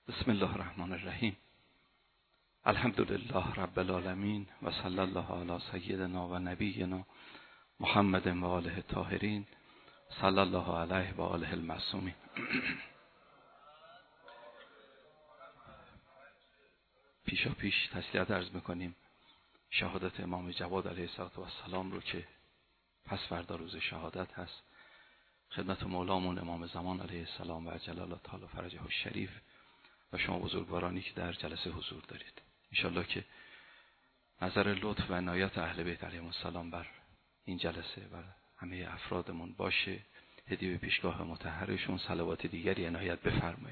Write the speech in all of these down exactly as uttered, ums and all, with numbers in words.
بسم الله الرحمن الرحیم. الحمدلله رب العالمین و صلی الله علی سیدنا و نبینا محمد و آله الطاهرین صلی الله علیه و آله المعصومین. پیشا پیش تسلیت عرض میکنیم شهادت امام جواد علیه السلام رو که پس فردا روز شهادت هست. خدمت مولامون امام زمان علیه السلام و عجل الله تعالی فرجه الشریف و شما بزرگوارانی که در جلسه حضور دارید، انشالله که نظر لطف و عنایت اهل بیت علیهم السلام بر این جلسه و همه افرادمون باشه. هدیه به پیشگاه مطهرشون صلوات دیگری عنایت بفرمایید.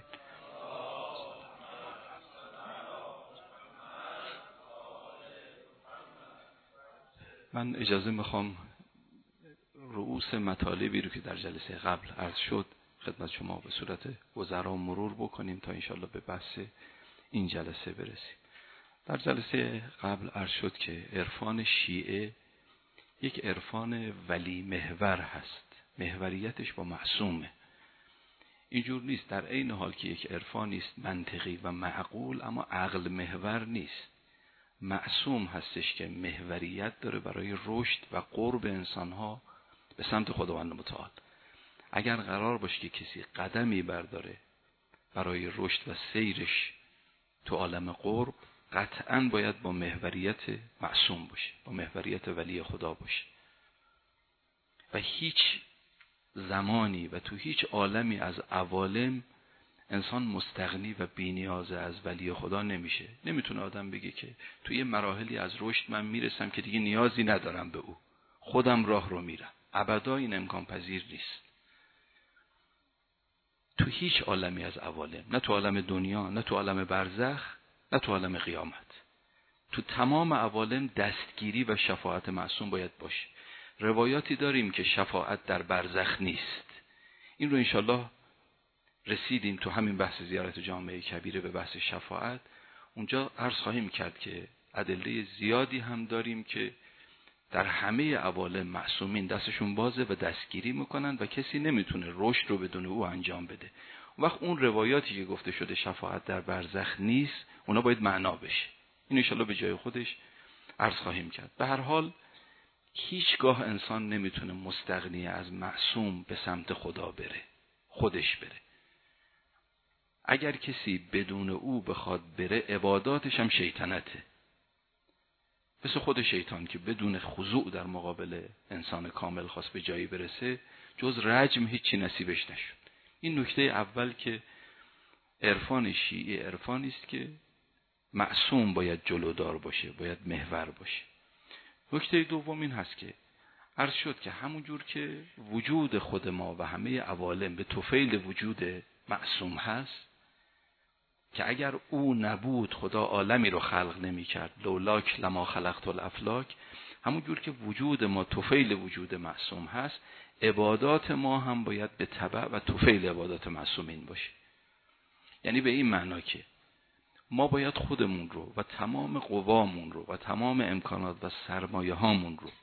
من اجازه میخوام رؤوس مطالبی رو که در جلسه قبل عرض شد خدمت شما به صورت وزرا مرور بکنیم تا انشالله به بحث این جلسه برسیم. در جلسه قبل عرض شد که عرفان شیعه یک عرفان ولی محور هست، محوریتش با معصومه. اینجور نیست در عین حال که یک عرفانی است منطقی و معقول اما عقل محور نیست. معصوم هستش که محوریت داره برای رشد و قرب انسانها به سمت خداوند متعال. اگر قرار باشه که کسی قدمی برداره برای رشد و سیرش تو عالم قرب، قطعاً باید با محوریت معصوم باشه، با محوریت ولی خدا باشه. و هیچ زمانی و تو هیچ عالمی از عوالم انسان مستغنی و بی‌نیاز از ولی خدا نمیشه. نمیتونه آدم بگه که تو یه مراحلی از رشد من میرسم که دیگه نیازی ندارم به او، خودم راه رو میرم. ابدا این امکان پذیر نیست. تو هیچ عالمی از عوالم، نه تو عالم دنیا، نه تو عالم برزخ، نه تو عالم قیامت، تو تمام عوالم دستگیری و شفاعت معصوم باید باشه. روایاتی داریم که شفاعت در برزخ نیست. این رو انشالله رسیدیم تو همین بحث زیارت جامعه کبیره به بحث شفاعت. اونجا عرض خواهیم کرد که ادله زیادی هم داریم که در همه عوالم معصومین دستشون بازه و دستگیری میکنن و کسی نمیتونه رشد رو بدون او انجام بده. وقت اون روایاتی که گفته شده شفاعت در برزخ نیست، اونا باید معنا بشه. این انشالله به جای خودش عرض خواهیم کرد. به هر حال هیچگاه انسان نمیتونه مستغنی از معصوم به سمت خدا بره، خودش بره. اگر کسی بدون او بخواد بره، عباداتش هم شیطنته. مثل خود شیطان که بدون خضوع در مقابل انسان کامل خواست به جایی برسه، جز رجم هیچی نصیبش نشد. این نکته اول که عرفان شیعه عرفانی است که معصوم باید جلودار باشه، باید محور باشه. نکته دوم این هست که عرض شد که همونجور که وجود خود ما و همه عوالم به طفیل وجود معصوم هست که اگر او نبود خدا عالمی رو خلق نمی کرد، لولاک لما خلقت الافلاک. همونجور که وجود ما طفیل وجود معصوم هست، عبادات ما هم باید به تبع و طفیل عبادات معصومین باشه. یعنی به این معنا که ما باید خودمون رو و تمام قوامون رو و تمام امکانات و سرمایه هامون رو،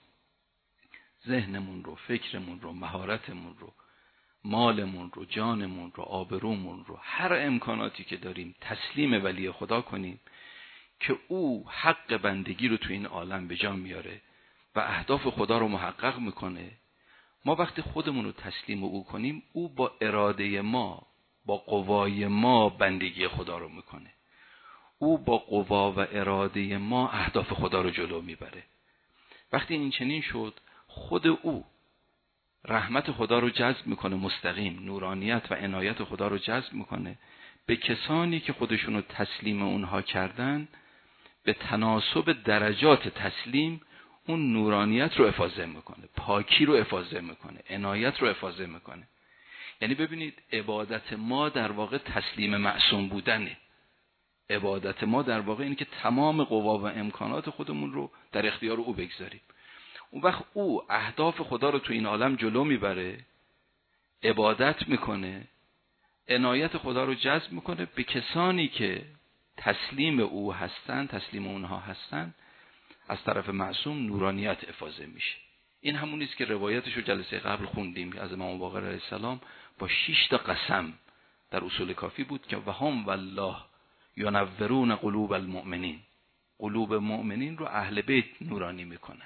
ذهنمون رو، فکرمون رو، مهارتمون رو، مالمون رو، جانمون رو، آبرومون رو، هر امکاناتی که داریم تسلیم ولی خدا کنیم که او حق بندگی رو تو این عالم به جا میاره و اهداف خدا رو محقق میکنه. ما وقتی خودمون رو تسلیم او کنیم، او با اراده ما، با قوای ما بندگی خدا رو میکنه. او با قوا و اراده ما اهداف خدا رو جلو میبره. وقتی این چنین شد، خود او رحمت خدا رو جذب میکنه، مستقیم نورانیت و عنایت خدا رو جذب میکنه به کسانی که خودشونو تسلیم اونها کردن. به تناسب درجات تسلیم اون نورانیت رو افاضه میکنه، پاکی رو افاضه میکنه، عنایت رو افاضه میکنه. یعنی ببینید عبادت ما در واقع تسلیم معصوم بودنه. عبادت ما در واقع اینه که تمام قوا و امکانات خودمون رو در اختیار او بگذاریم. اون وقت او اهداف خدا رو تو این عالم جلو میبره، عبادت میکنه، عنایت خدا رو جذب میکنه به کسانی که تسلیم او هستن، تسلیم اونها هستن. از طرف معصوم نورانیت افاضه میشه. این همونیست که روایتش رو جلسه قبل خوندیم از امام باقر علیه السلام با شش تا قسم در اصول کافی بود که و هم والله ینورون قلوب المؤمنین، قلوب مؤمنین رو اهل بیت نورانی میکنن.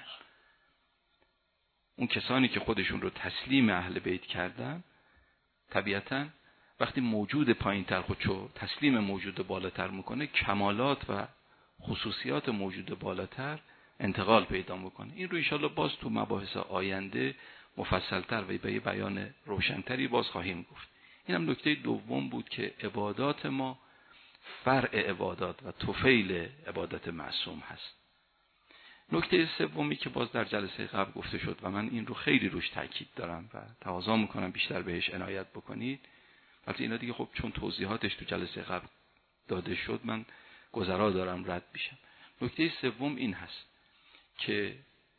اون کسانی که خودشون رو تسلیم اهل بیت کردن، طبیعتاً وقتی موجود پایین‌تر خودشو تسلیم موجود بالاتر میکنه، کمالات و خصوصیات موجود بالاتر انتقال پیدا میکنه. این رو انشالله باز تو مباحث آینده مفصلتر و به بیان روشنتری باز خواهیم گفت. این هم نکته دوم بود که عبادات ما فرع عبادات و طفیل عبادت معصوم هست. نکته سومی که باز در جلسه قبل گفته شد و من این رو خیلی روش تاکید دارم و تقاضا میکنم بیشتر بهش عنایت بکنید، البته اینا دیگه خب چون توضیحاتش تو جلسه قبل داده شد من گذرا دارم رد میشم. نکته سوم این هست که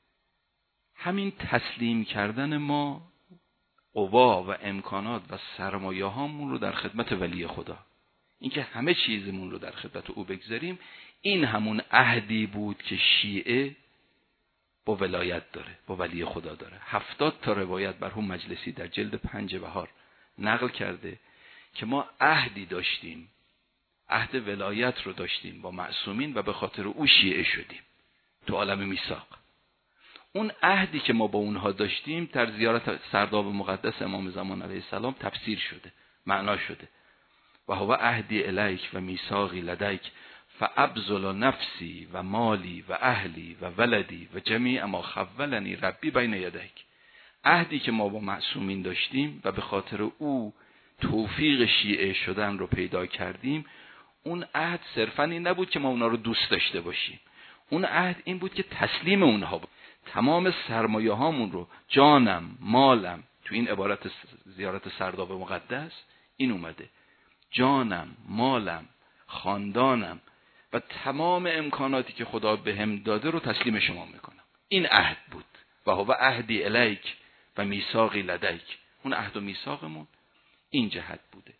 همین تسلیم کردن ما قوا و امکانات و سرمایه هامون رو در خدمت ولی خدا، اینکه همه چیزمون رو در خدمت او بگذاریم، این همون عهدی بود که شیعه با ولایت داره، با ولی خدا داره. هفتاد تا روایت مرحوم مجلسی در جلد پنج بهار نقل کرده که ما عهدی داشتیم، عهد ولایت رو داشتیم با معصومین و به خاطر او شیعه شدیم تو عالم میثاق. اون عهدی که ما با اونها داشتیم در زیارت سرداب مقدس امام زمان علیه السلام تفسیر شده، معنا شده. و هو عهدی الیک و میثاقی لدیک فابذل نفسی و مالی و اهلی و ولدی و جمیع ما خولنی ربی بین یدیک. عهدی که ما با معصومین داشتیم و به خاطر او توفیق شیعه شدن رو پیدا کردیم، اون عهد صرفاً این نبود که ما اونا رو دوست داشته باشیم، اون عهد این بود که تسلیم اونها بود. تمام سرمایه هامون رو، جانم، مالم، تو این عبارت زیارت سرداب مقدس این اومده، جانم، مالم، خاندانم و تمام امکاناتی که خدا بهم داده رو تسلیم شما میکنم. این عهد بود. و هو عهدی الیک و میثاقی لدیک. اون عهد و میثاقمون این جهت بوده.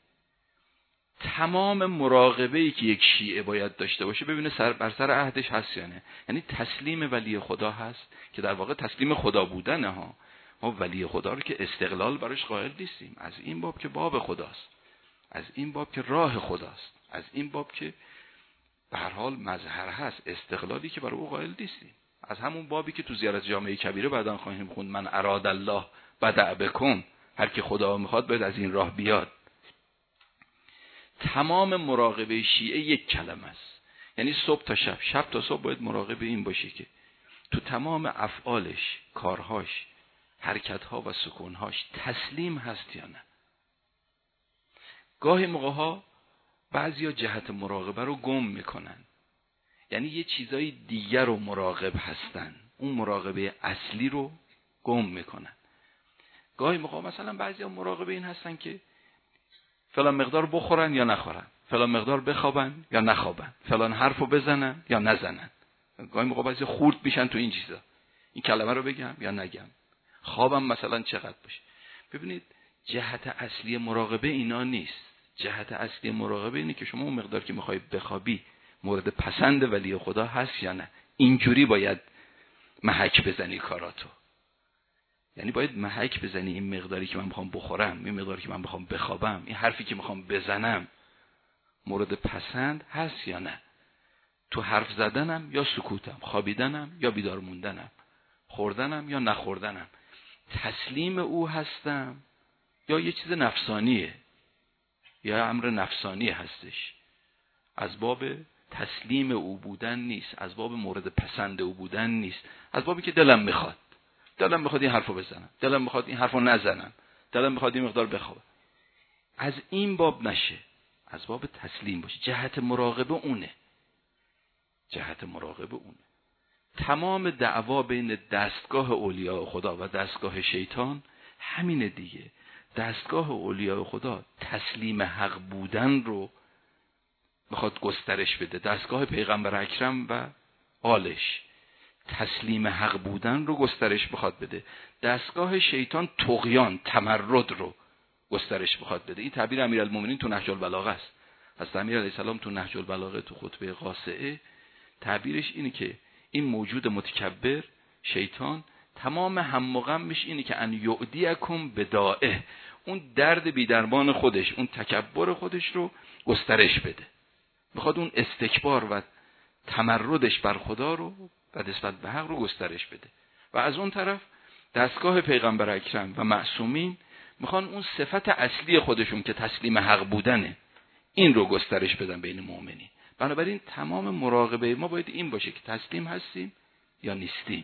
تمام مراقبه‌ای که یک شیعه باید داشته باشه ببینه سر بر سر عهدش هست یا نه. یعنی تسلیم ولی خدا هست که در واقع تسلیم خدا بودنه ها. ما ولی خدا رو که استقلال براش قائل نیستیم، از این باب که باب خداست، از این باب که راه خداست، از این باب که به هر حال مظهر هست، استقلالی که برای او قائل نیستیم. از همون بابی که تو زیارت جامعه کبیره بعداً خواهیم خوند من اراد الله بدع بکم، هر که خدا میخواد باید از این راه بیاد. تمام مراقبه شیعه یک کلمه است، یعنی صبح تا شب، شب تا صبح باید مراقبه این باشه که تو تمام افعالش، کارهاش، حرکتها و سکونهاش تسلیم هست یا نه. گاهی موقعها بعضیا جهت مراقبه رو گم میکنن، یعنی یه چیزای دیگر رو مراقب هستن، اون مراقبه اصلی رو گم میکنن. گاهی موقع مثلا بعضیا مراقبه این هستن که فلان مقدار بخورن یا نخورن، فلان مقدار بخوابن یا نخوابن، فلان حرفو بزنن یا نزنن. گاهی موقع بعضی خورد میشن تو این چیزا، این کلمه رو بگم یا نگم، خوابم مثلا چقدر باشه. ببینید جهت اصلی مراقبه اینا نیست. جهت اصلی مراقبه اینه که شما اون مقدار که میخوای بخوابی مورد پسند ولی خدا هست یا نه. اینجوری باید محک بزنی کاراتو، یعنی باید محک بزنی این مقداری که من میخوام بخورم، این مقداری که من میخوام بخوابم، این حرفی که میخوام بزنم مورد پسند هست یا نه. تو حرف زدنم یا سکوتم، خوابیدنم یا بیدار موندنم، خوردنم یا نخوردنم، تسلیم او هستم یا یه چیز نفسانیه، یا امر نفسانی هستش، از باب تسلیم او بودن نیست، از باب مورد پسند او بودن نیست، از بابی که دلم میخواد، دلم میخواد این حرفو بزنم، دلم میخواد این حرفو نزنم، دلم میخواد این مقدار بخوابم. از این باب نشه، از باب تسلیم باشه. جهت مراقبه اونه، جهت مراقبه اونه. تمام دعوا بین دستگاه اولیاء خدا و دستگاه شیطان همینه دیگه. دستگاه اولیاء خدا تسلیم حق بودن رو میخواد گسترش بده، دستگاه پیغمبر اکرم و آلش تسلیم حق بودن رو گسترش بخواد بده، دستگاه شیطان طغیان، تمرد رو گسترش بخواد بده. این تعبیر امیرالمومنین تو نهج البلاغه است. از امیر علیه السلام تو نهج البلاغه تو خطبه قاصعه تعبیرش اینه که این موجود متکبر شیطان تمام هم و غمش اینه که ان یعدیکم بدائه، اون درد بی‌درمان خودش، اون تکبر خودش رو گسترش بده. میخواد اون استکبار و تمردش بر خدا رو و نسبت به حق رو گسترش بده. و از اون طرف دستگاه پیغمبر اکرم و معصومین میخوان اون صفت اصلی خودشون که تسلیم حق بودنه، این رو گسترش بدن بین مؤمنین. بنابراین تمام مراقبه ما باید این باشه که تسلیم هستیم یا نیستیم.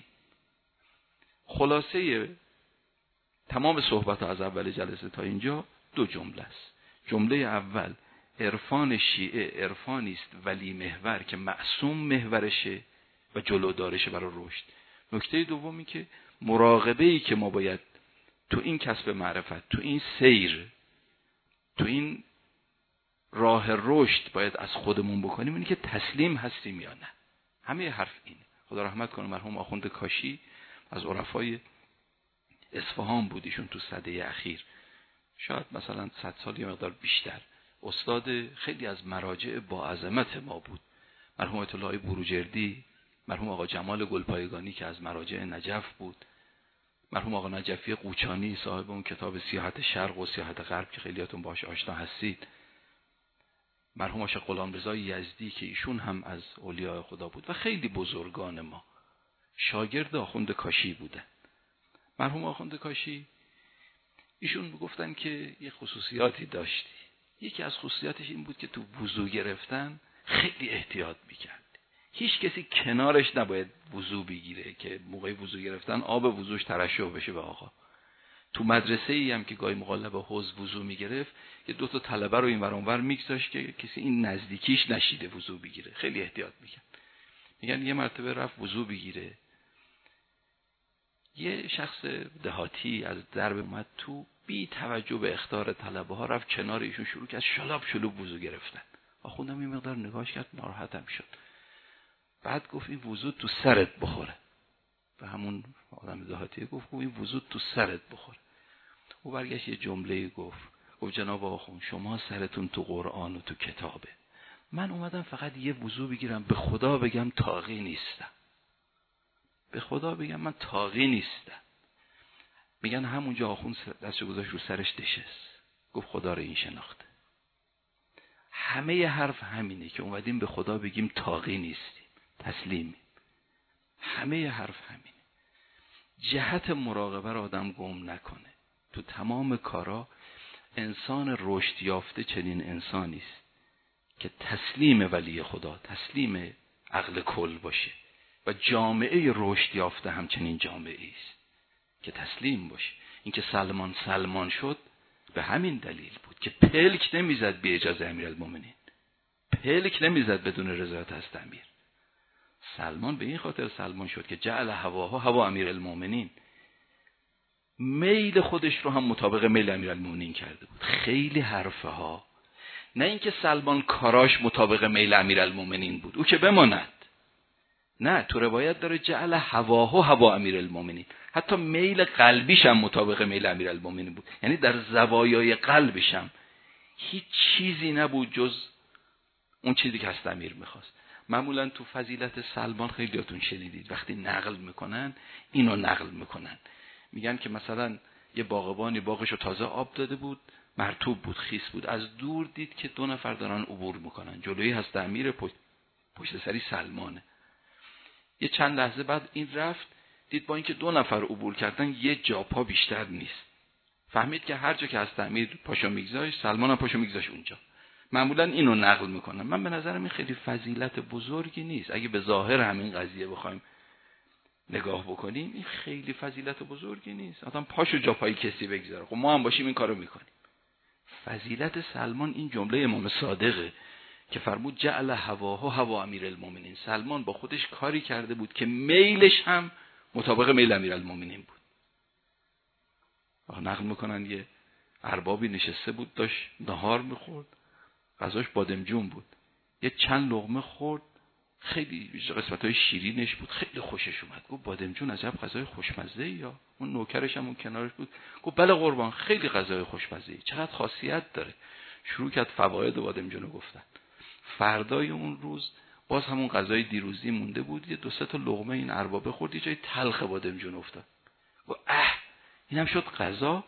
خلاصه تمام صحبت از اول جلسه تا اینجا دو جمله است. جمله اول، عرفان شیعه عرفانی است ولی محور که معصوم محورشه و جلودارشه برای رشد. نکته دومی که مراقبه‌ای که ما باید تو این کسب معرفت، تو این سیر، تو این راه رشد باید از خودمون بکنیم اینه که تسلیم هستیم یا نه. همه حرف اینه. خدا رحمت کنه مرحوم آخوند کاشی از عرفای اصفهان بود، ایشون تو سده اخیر، شاید مثلا صد سال یا مقدار بیشتر، استاد خیلی از مراجع با عظمت ما بود. مرحوم آیت الله بروجردی، مرحوم آقا جمال گلپایگانی که از مراجع نجف بود، مرحوم آقا نجفی قوچانی صاحب اون کتاب سیاحت شرق و سیاحت غرب که خیلیاتون باهاش آشنا هستید، مرحوم آقا غلامرضا یزدی که ایشون هم از اولیاء خدا بود و خیلی بزرگان ما شاگرد آخوند کاشی بودن. مرحوم آخوند کاشی ایشون میگفتن که یه خصوصیاتی داشتی. یکی از خصوصیاتش این بود که تو وضو گرفتن خیلی احتیاط میکرد. هیچ کسی کنارش نباید وضو بگیره که موقع وضو گرفتن آب وضوش ترشح بشه به آقا. تو مدرسه ای هم که گاهی موقع به حوض وضو میگرفت یه دو تا طلبه رو این ور اون ور میگذاشت که کسی این نزدیکیش نشیده وضو بگیره. خیلی احتیاط میکرد. میگن یه مرتبه رفت وضو بگیره، یه شخص دهاتی از درب اومد تو، بی توجه به اخطار طلبه ها رفت کنار ایشون شروع کرد شلاب شلوب وضو گرفتن. آخوندم این مقدار نگاهش کرد، ناراحتم شد. بعد گفت این وضو تو سرت بخوره. به همون آدم دهاتی گفت این وضو تو سرت بخوره. او برگشت یه جمله گفت، گفت جناب آخوند شما سرتون تو قرآن و تو کتابه، من اومدم فقط یه وضو بگیرم به خدا بگم طاغی نیستم، به خدا بگم من طاغی نیستم. میگن همونجا آخوند دستشو گذاشت رو سرش نشست، گفت خدا رو این شناخته. همه حرف همینه که اومدیم به خدا بگیم طاغی نیستیم، تسلیمیم. همه حرف همینه. جهت مراقبه رو آدم گم نکنه. تو تمام کارا انسان رشد یافته چنین انسانی است که تسلیم ولی خدا، تسلیم عقل کل باشه و جامعه رشد یافته همچنین جامعه است که تسلیم باشه. اینکه سلمان سلمان شد به همین دلیل بود که پلک نمیزد بی اجازه امیرالمومنین، پلک نمیزد بدون رضایت از امیر. سلمان به این خاطر سلمان شد که جعل هواها هوا امیرالمومنین، میل خودش رو هم مطابق میل امیرالمومنین کرده بود. خیلی حرفه ها، نه اینکه سلمان کاراش مطابق میل امیرالمومنین بود، او که بماند. نه، تو روایت داره جعل هواها هوا امیرالمومنین، حتی میل قلبیش هم مطابق میل امیرالمومنین بود. یعنی در زوایای قلبش هم هیچ چیزی نبود جز اون چیزی که از امیر میخواست. معمولا تو فضیلت سلمان خیلیاتون شنیدید وقتی نقل میکنن اینو نقل میکنن، میگن که مثلا یه باغبانی باغشو تازه آب داده بود، مرطوب بود، خیس بود، از دور دید که دو نفر دارن عبور میکنن، جلویی هست امیر، پشت, پشت سری سلمانه. یه چند لحظه بعد این رفت دید با اینکه دو نفر عبور کردن یه جا پا بیشتر نیست، فهمید که هر جا که هست امیر پاشو میگذاشت، سلمان هم پاشو میگذاشت اونجا. معمولا اینو نقل میکنن. من به نظرم این خیلی فضیلت بزرگی نیست. اگه به ظاهر همین قضیه بخوایم نگاه بکنیم این خیلی فضیلت بزرگی نیست. آدم پاشو جا پای کسی بگذاره، خب ما هم باشیم این کارو میکنیم. فضیلت سلمان این جمله امام صادقه که فرمود جعل هواها هوا امیرالمومنین. سلمان با خودش کاری کرده بود که میلش هم مطابق میل امیرالمومنین بود. آخه نقل میکنن یه اربابی نشسته بود داشت نهار میخورد، غذاش بادمجون بود، یه چند لقمه خورد، خیلی قسمت‌های شیرینش بود، خیلی خوشش اومد. گفت بادمجون عجب غذای خوشمزه‌ای. یا اون نوکرش هم اون کنارش بود گفت بله قربان خیلی غذای خوشمزه‌ای، چقدر خاصیت داره. شروع کرد فواید بادمجون رو گفتن. فردای اون روز باز همون غذای دیروزی مونده بود، یه دو سه تا لقمه این ارباب خورد، یه جای تلخ بادمجون افتاد. گفت اه اینم شد غذا.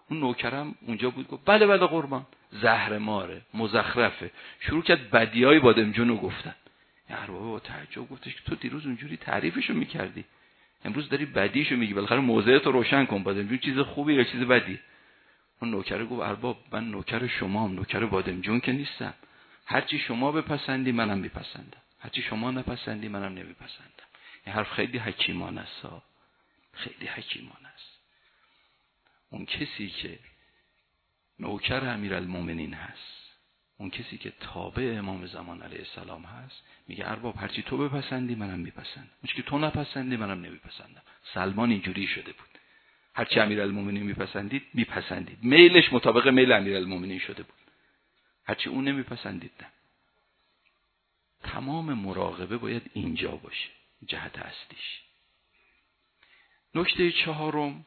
اون نوکرم اونجا بود گفت بله بله قربان، زهر ماره، مزخرفه. شروع کرد بدیای بادمجون رو گفتن. ارباب با تعجب گفتش که تو دیروز اونجوری تعریفشو میکردی، امروز داری بدیشو میگی، بالاخره موضعت رو روشن کن، بادمجون چیز خوبی یا چیز بدی؟ اون نوکر گفت ارباب من نوکر شمام، نوکر بادمجون که نیستم. هرچی شما بپسندی منم میپسندم، هرچی شما نپسندی منم نمیپسندم. این حرف خیلی حکیمانه است، خیلی حکیمانه است. اون کسی که نوکر امیرالمومنین هست، اون کسی که تابع امام زمان علیه السلام هست، میگه ارباب هرچی تو بپسندی منم میپسندم، اون که تو نپسندی منم نمیپسندم. سلمان اینجوری شده بود، هرچی امیرالمومنین میپسندید میپسندید، میلش مطابق میل امیرالمومنین شده بود، هرچی اون نمیپسندید نه. تمام مراقبه باید اینجا باشه، جهت اصلیش. نکته چهارم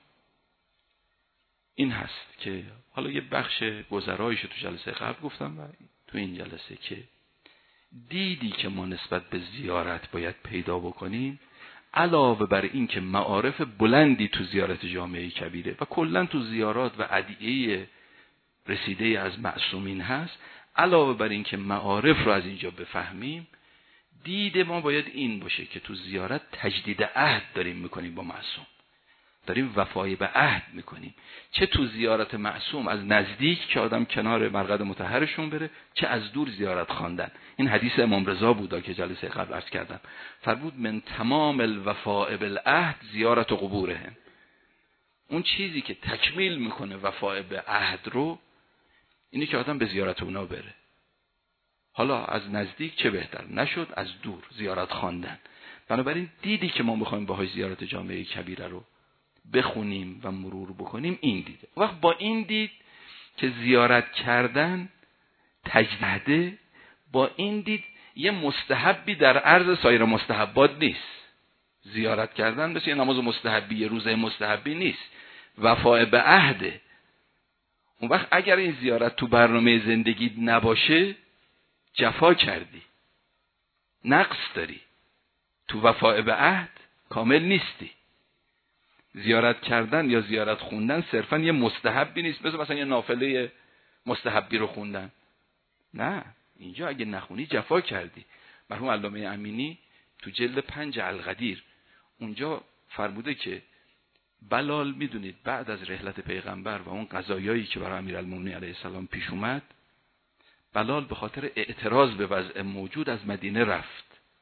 این هست که حالا یه بخش گذرایش تو جلسه قبل گفتم و تو این جلسه، که دیدی که ما نسبت به زیارت باید پیدا بکنیم، علاوه بر این که معارف بلندی تو زیارت جامعه کبیره و کلا تو زیارات و ادعیه رسیده از معصومین هست، علاوه بر این که معارف رو از اینجا بفهمیم، دید ما باید این باشه که تو زیارت تجدید عهد داریم میکنیم با معصوم، داریم وفای به عهد میکنیم. چه تو زیارت معصوم از نزدیک که آدم کنار مرقد مطهرشون بره، چه از دور زیارت خواندن. این حدیث امام رضا بود که جلسه قبل عرض کردم، فرمود من تمام الوفاء بالعهد زیارت قبورهم. اون چیزی که تکمیل میکنه وفای به عهد رو اینه که آدم به زیارت اونا بره. حالا از نزدیک چه بهتر، نشد از دور زیارت خواندن. بنابراین دیدی که ما میخوایم باهاش زیارت جامعه کبیره رو بخونیم و مرور بکنیم، این دیده. وقت با این دید که زیارت کردن تجدیده، با این دید یه مستحبی در عرض سایر مستحبات نیست. زیارت کردن مثل یه نماز مستحبی، یه روزه مستحبی نیست، وفای به عهده. اون وقت اگر این زیارت تو برنامه زندگی نباشه، جفا کردی، نقص داری، تو وفای به عهد کامل نیستی. زیارت کردن یا زیارت خوندن صرفا یه مستحبی نیست، مثل مثلا یه نافله مستحبی رو خوندن. نه، اینجا اگه نخونی جفا کردی. مرحوم علامه امینی تو جلد پنج القدیر اونجا فرموده که بلال میدونید بعد از رحلت پیغمبر و اون قضایایی که برای امیرالمومنین علیه السلام پیش اومد، بلال به خاطر اعتراض به وضع موجود از مدینه رفت.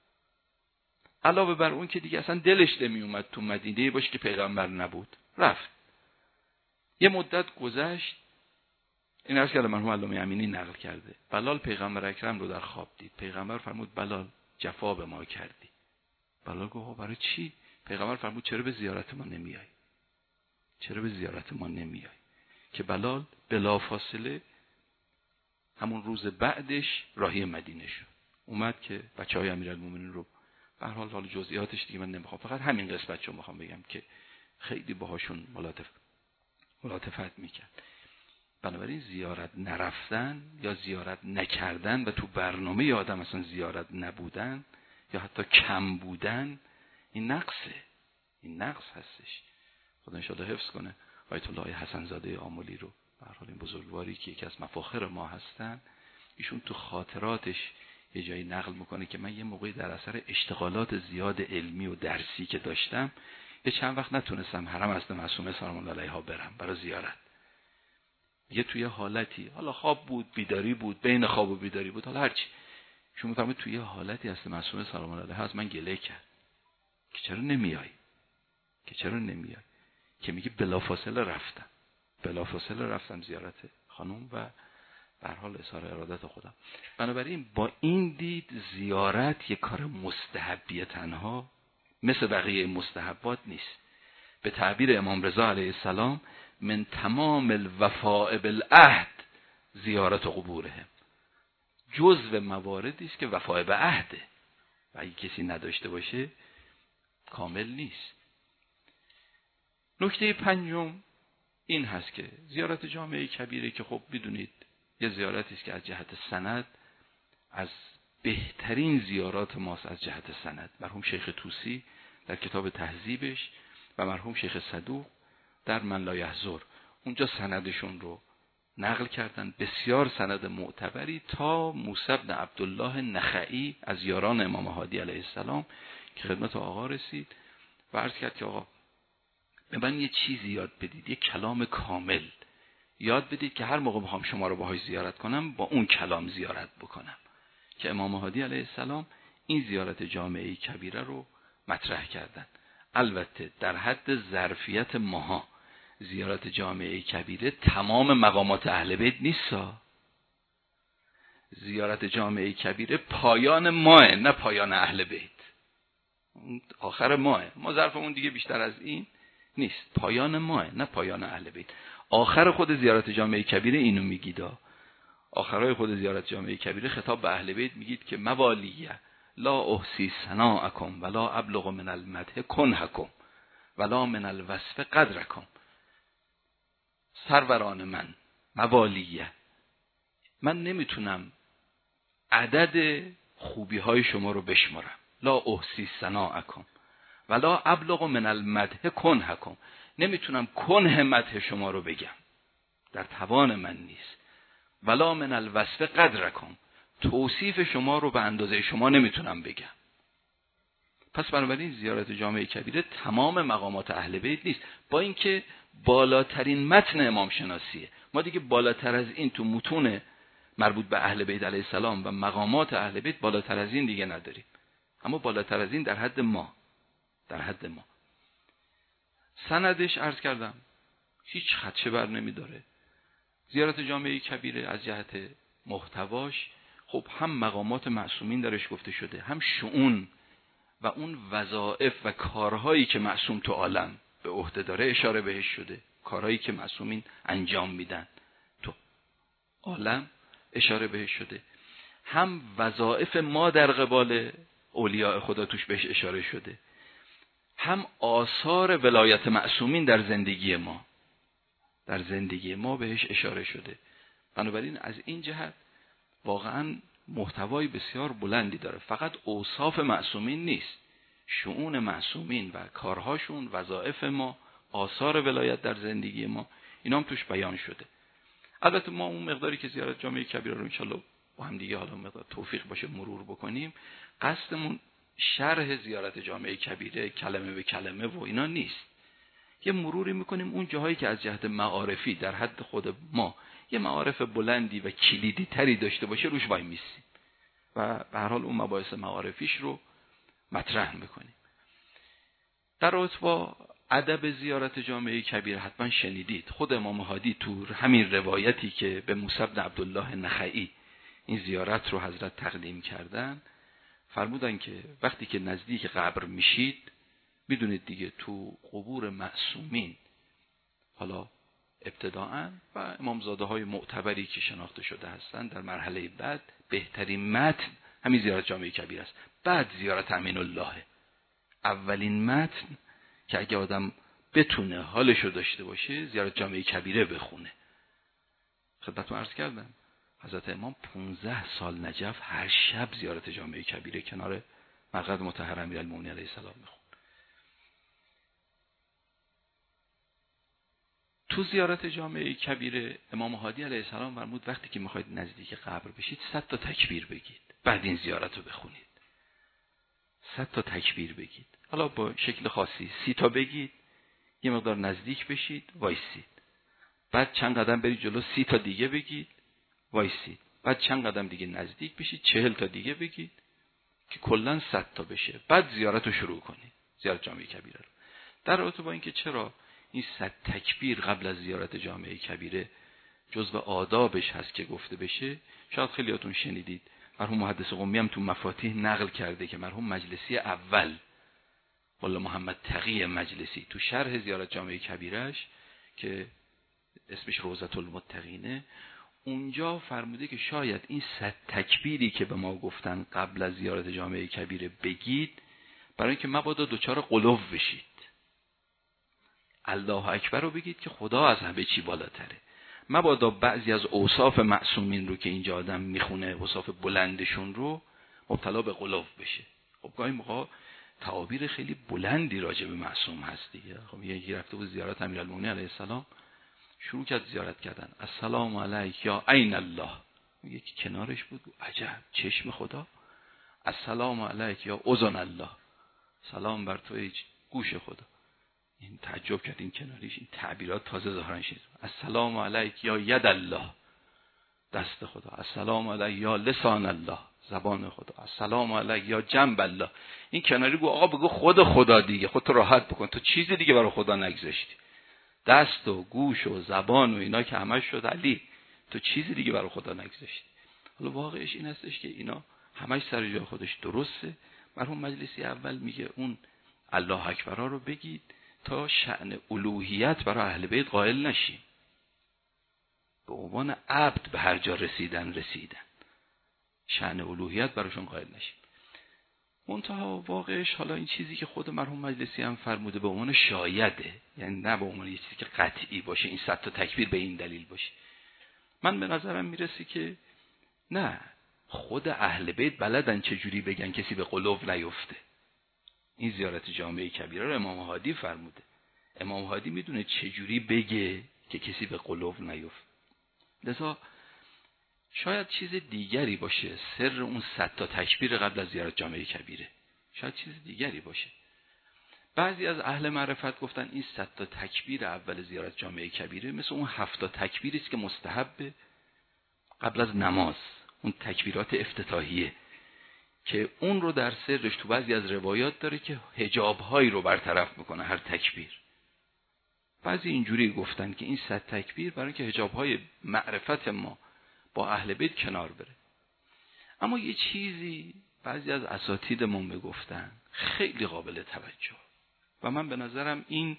علاوه بر اون که دیگه اصلا دلش نمی اومد تو مدینه باشه که پیغمبر نبود، رفت. یه مدت گذشت، این عرض که مرحوم علامه امینی نقل کرده، بلال پیغمبر اکرم رو در خواب دید. پیغمبر فرمود بلال جفا به ما کردی. بلال گفت برای چی؟ پیغمبر فرمود چرا به زیارت ما نمیای؟ چرا به زیارت ما نمیای؟ که بلال بلافاصله همون روز بعدش راهی مدینه شد، اومد که بچهای امیرالمومنین رو، به هر حال حال جزئیاتش دیگه من نمیخوام، فقط همین قسمتشو میخوام بگم که خیلی باهاشون ملاطف ملاطفت میکرد. بنابراین زیارت نرفتن یا زیارت نکردن و تو برنامه آدم اصلا زیارت نبودن یا حتی کم بودن، این نقصه، این نقص هستش. خدا انشاءالله حفظ کنه آیت الله حسن زاده آملی رو، به هر حال این بزرگواری که یکی از مفاخر ما هستن. ایشون تو خاطراتش یه جایی نقل میکنه که من یه موقعی در اثر اشتغالات زیاد علمی و درسی که داشتم، یه چند وقت نتونستم حرم حضرت معصومه سلام الله علیها برم برای زیارت. یه توی حالتی، حالا خواب بود بیداری بود، بین خواب و بیداری بود، حالا هرچی، شما میفهمید توی حالتی حضرت معصومه سلام الله علیها از من گله کرد که چرا نمیای، که چرا نمیای، که میگه بلافاصله رفتم، بلافاصله رفتم زیارت خانم و به هر حال اظهار ارادت خودم. بنابراین با این دید زیارت یک کار مستحبیه تنها مثل بقیه مستحبات نیست. به تعبیر امام رضا علیه السلام من تمام الوفاء بالعهد زیارت قبورهم، جزو مواردی است که وفای به عهده و اگه کسی نداشته باشه کامل نیست. نکته پنجم این هست که زیارت جامعه کبیره که خب بدونید یه زیارتی است که از جهت سند از بهترین زیارات ماست. از جهت سند مرحوم شیخ طوسی در کتاب تهذیبش و مرحوم شیخ صدوق در من لا یحضر اونجا سندشون رو نقل کردن، بسیار سند معتبری، تا موسی بن عبدالله نخعی از یاران امام هادی علیه السلام که خدمت آقا رسید و عرض کرد که آقا به من یه چیزی یاد بدید، یه کلام کامل یاد بدید که هر موقع بخوام شما رو باهاش زیارت کنم با اون کلام زیارت بکنم. که امام هادی علیه السلام این زیارت جامعه کبیره رو مطرح کردن. البته در حد ظرفیت ماها زیارت جامعه کبیره تمام مقامات اهل بیت نیستا. زیارت جامعه کبیره پایان ماه، نه پایان اهل بیت. آخر ماه، ما ظرفمون دیگه بیشتر از این نیست. پایان ماه، نه پایان اهل بیت. آخر خود زیارت جامعه کبیره اینو میگیدا. آخرای خود زیارت جامعه کبیره خطاب به اهل بیت میگید که موالیه لا احصی ثناءکم ولا ابلغ من المدح کنحکم ولا من الوصف قدرکم. سروران من، موالیه، من نمیتونم عدد خوبی های شما رو بشمارم. لا احصی ثناءکم ولا ابلغ من المدح کنحکم، نمیتونم کنه مدح شما رو بگم، در توان من نیست. ولا من الوصف قدرکم، توصیف شما رو به اندازه شما نمیتونم بگم. پس بنابراین زیارت جامعه کبیره تمام مقامات اهل بیت نیست، با اینکه بالاترین متن امام شناسیه. ما دیگه بالاتر از این تو متون مربوط به اهل بیت علیه السلام و مقامات اهل بیت بالاتر از این دیگه نداریم. اما بالاتر از این در حد ما، در حد ما سندش عرض کردم هیچ خدشه بر نمیداره. زیارت جامعه کبیره از جهت محتواش خب هم مقامات معصومین درش گفته شده، هم شؤون و اون وظایف و کارهایی که معصوم تو عالم به عهده داره اشاره بهش شده، کارهایی که معصومین انجام میدن تو عالم اشاره بهش شده، هم وظایف ما در قبال اولیاء خدا توش بهش اشاره شده، هم آثار ولایت معصومین در زندگی ما در زندگی ما بهش اشاره شده. بنابراین از این جهت واقعا محتوای بسیار بلندی داره. فقط اوصاف معصومین نیست، شؤون معصومین و کارهاشون، وظایف ما، آثار ولایت در زندگی ما، اینا هم توش بیان شده. البته ما اون مقداری که زیارت جامعه کبیره رو انشالله با هم دیگه حالا مقدار توفیق باشه مرور بکنیم، قصدمون شرح زیارت جامعه کبیره کلمه به کلمه و اینا نیست. یه مروری میکنیم اون جاهایی که از جهت معارفی در حد خود ما یه معارف بلندی و کلیدی تری داشته باشه روش وای میسیم و به هر حال اون مباحث معارفیش رو مطرح میکنیم. در رابطه با ادب زیارت جامعه کبیره حتما شنیدید. خود امام هادی تو همین روایتی که به موسی بن عبدالله نخعی این زیارت رو حضرت تقدیم کردن فرمودن که وقتی که نزدیک قبر میشید، میدونید دیگه تو قبور معصومین حالا ابتداءً و امامزاده های معتبری که شناخته شده هستند در مرحله بعد بهترین متن همین زیارت جامعه کبیره است. بعد زیارت امین الله. اولین متن که اگه آدم بتونه حالشو داشته باشه زیارت جامعه کبیره بخونه. خدمتتون عرض کردم حضرت امام پانزده سال نجف هر شب زیارت جامعه کبیره کنار مقعد مطهر امیرالمومنین علیه السلام میخون. تو زیارت جامعه کبیره امام هادی علیه السلام فرمود وقتی که میخواید نزدیک قبر بشید صد تا تکبیر بگید، بعد این زیارت رو بخونید. صد تا تکبیر بگید، حالا با شکل خاصی سی تا بگید، یه مقدار نزدیک بشید، وایسید، بعد چند قدم برید جلو سی تا دیگه بگید، وایسید، بعد چند قدم دیگه نزدیک بشید چهل تا دیگه بگید که کلا صد تا بشه، بعد زیارت رو شروع کنید، زیارت جامعه کبیره رو. در رابطه با اینکه چرا این صد تکبیر قبل از زیارت جامعه کبیره جزو آدابش هست که گفته بشه، شاید خیلیاتون شنیدید. مرحوم محدث قمی هم تو مفاتیح نقل کرده که مرحوم مجلسی اول والله محمد تقی مجلسی تو شرح زیارت جامعه کبیرش که اسمش روضة المتقینه اونجا فرموده که شاید این صد تکبیری که به ما گفتن قبل از زیارت جامعه کبیره بگید برای اینکه مبادا دوچار قلوب بشید. الله اکبر رو بگید که خدا از همه چی بالاتره. مبادا بعضی از اوصاف معصومین رو که اینجا آدم میخونه، اوصاف بلندشون رو، مبتلا به قلوب بشه. خب گاهی موقع تعابیر خیلی بلندی راجع به معصوم هست دیگه. خب یکی رفته بود زیارت امیرالمومنین علیه السلام، شروع کرد زیارت کردن. السلام علیک یا عین الله. یکی کنارش بود، عجب چشم خدا. السلام علیک یا اذن الله. سلام بر تو گوش خدا. این تعجب کرد این کناریش، این تعبیرات تازه ظاهرا شد. السلام علیک یا ید الله، دست خدا. السلام علیک یا لسان الله، زبان خدا. السلام علیک یا جنب الله. این کناری گفت آقا بگو خود خدا دیگه، خودت راحت بکن، تو چیزی دیگه برای خدا نگذاشتی. دست و گوش و زبان و اینا که همش شد علی، تو چیزی دیگه برای خدا نگذاشتی. حالا واقعش این هستش که اینا همش سر جای خودش درسته. مرحوم مجلسی اول میگه اون الله اکبرها رو بگید تا شأن الوهیت برای اهل بیت قائل نشیم، به عنوان عبد به هر جا رسیدن رسیدن، شأن الوهیت براشون قائل نشیم. منتها واقعش حالا این چیزی که خود مرحوم مجلسی هم فرموده به عنوان شایده، یعنی نه به عنوان یه چیزی که قطعی باشه این صد تا تکبیر به این دلیل باشه. من به نظرم میرسه که نه، خود اهل بیت بلدن چجوری بگن کسی به قلوب نیفته. این زیارت جامعه کبیره رو امام هادی فرموده. امام هادی میدونه چجوری بگه که کسی به قلوب نیفته. لذا شاید چیز دیگری باشه سر اون صد تا تکبیر قبل از زیارت جامعه کبیره، شاید چیز دیگری باشه. بعضی از اهل معرفت گفتن این صد تا تکبیر اول زیارت جامعه کبیره مثل اون هفت تا تکبیری است که مستحب قبل از نماز، اون تکبیرات افتتاحیه که اون رو در سرش تو بعضی از روایات داره که حجاب‌هایی رو برطرف میکنه هر تکبیر. بعضی اینجوری گفتن که این صد تکبیر برای که حجاب‌های معرفت ما با اهل بیت کنار بره. اما یه چیزی بعضی از اساتیدمون میگفتن خیلی قابل توجه و من به نظرم این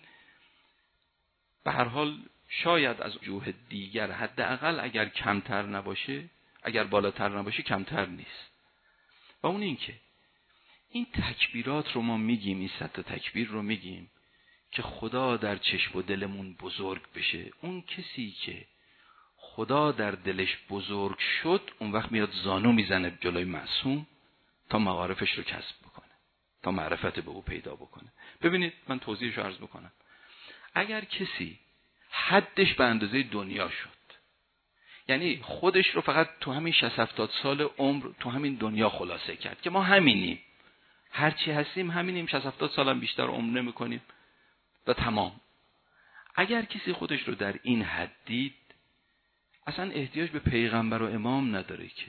به هر حال شاید از وجوه دیگر حداقل اگر کمتر نباشه، اگر بالاتر نباشه کمتر نیست، و اون این که این تکبیرات رو ما میگیم، این صد تا تکبیر رو میگیم که خدا در چشم و دلمون بزرگ بشه. اون کسی که خدا در دلش بزرگ شد اون وقت میاد زانو میزنه جلوی معصوم تا معارفش رو کسب بکنه، تا معرفت به او پیدا بکنه. ببینید من توضیحش رو عرض بکنم. اگر کسی حدش به اندازه دنیا شد، یعنی خودش رو فقط تو همین شصت هفتاد سال عمر تو همین دنیا خلاصه کرد که ما همینیم، هرچی هستیم همینیم، شصت هفتاد سالم بیشتر عمر نمی کنیم و تمام. اگر کسی خودش رو در این حد دید اصلا احتیاج به پیغمبر و امام نداره که.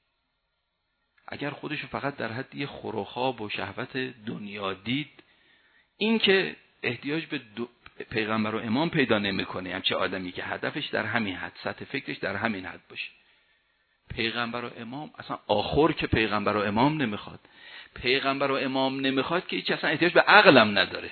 اگر خودش رو فقط در حد یه خور و خواب و شهوت دنیا دید، این که احتیاج به دو پیغمبر و امام پیدا نمیکنه. همچه آدمی که هدفش در همین حد، سطح فکرش در همین حد باشه. پیغمبر و امام اصلا آخر که پیغمبر و امام نمیخواد، پیغمبر و امام نمیخواد که هیچ اصلا احتیاج به عقلم نداره،